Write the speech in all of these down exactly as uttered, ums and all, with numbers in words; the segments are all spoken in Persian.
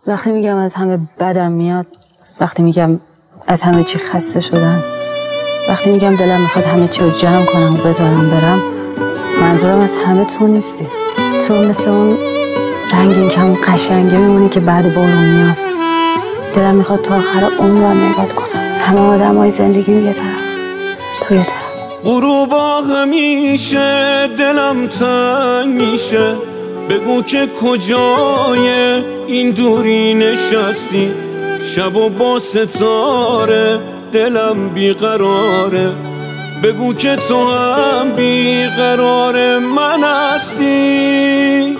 وقتی میگم از همه بدم میاد، وقتی میگم از همه چی خسته شدم، وقتی میگم دلم میخواد همه چی رو جمع کنم و بذارم برم، منظورم از همه تو نیستی. تو مثل اون رنگین کم قشنگه میمونی که بعد بارون میاد. دلم میخواد تا آخر عمرم نگات کنم. همه آدم های زندگیم یه طرف، تو یه طرف. غروبا همیشه دلم تنگ میشه، بگو که کجای این دوری نشستی. شب و با ستاره دلم بیقراره، بگو که تو هم بیقرار من هستی.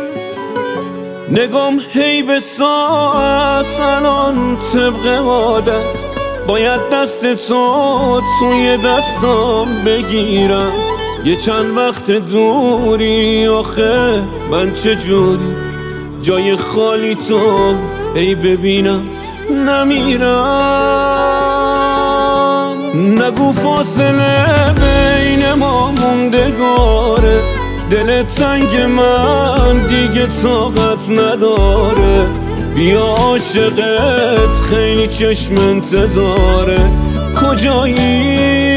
نگام هی به ساعت الان طبق عادت، باید دست تو توی دستم بگیرم. یه چند وقت دوری آخه من چجوری جای خالی تو ای ببینم نمیرم. نگو فاصله بین ما موندگاره، دل تنگ من دیگه طاقت نداره. بیا عاشقت خیلی چشم انتظاره، کجایی؟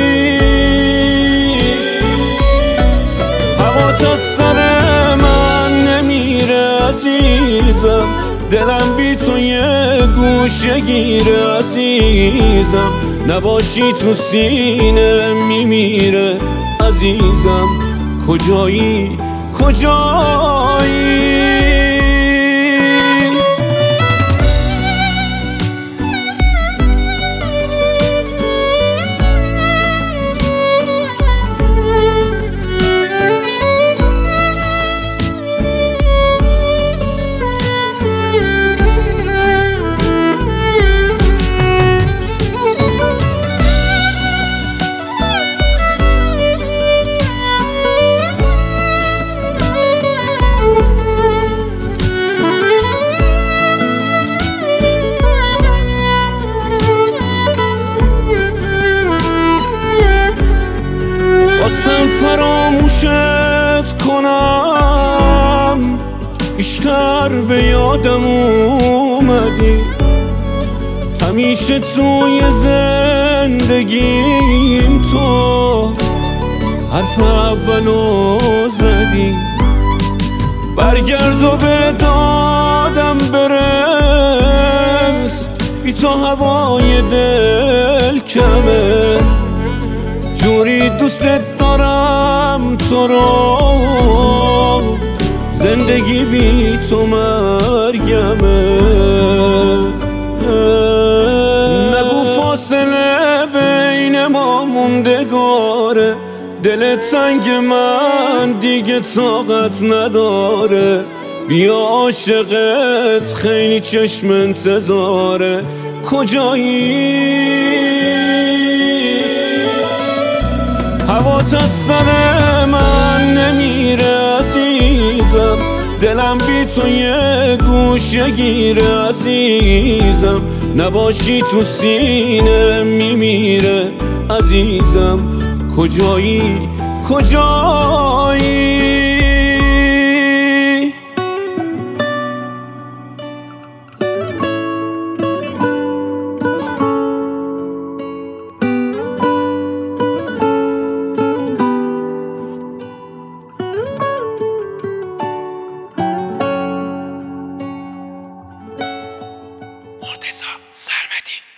هوا تا سر من نمیره عزیزم، دلم بی تو یه گوشه گیره عزیزم. نباشی تو سینه میمیره عزیزم، کجایی کجایی؟ خواستم فراموشت کنم، بیشتر به یادم اومدی. همیشه توی زندگیم تو حرف اولو زدی. برگرد و به دادم برس، بی تو هوای دل کمه. جوری دوست دارم تو رو، زندگی بی تو مرگمه. نگو فاصله بین ما موندگاره، دل تنگ من دیگه طاقت نداره. بیا عاشقت خیلی چشم انتظاره، کجایی؟ هوا تا سر من نمیره عزیزم، دلم بی تو یه گوشه گیره عزیزم. نباشی تو سینه میمیره عزیزم، کجایی کجایی؟ مرتضی سرمدی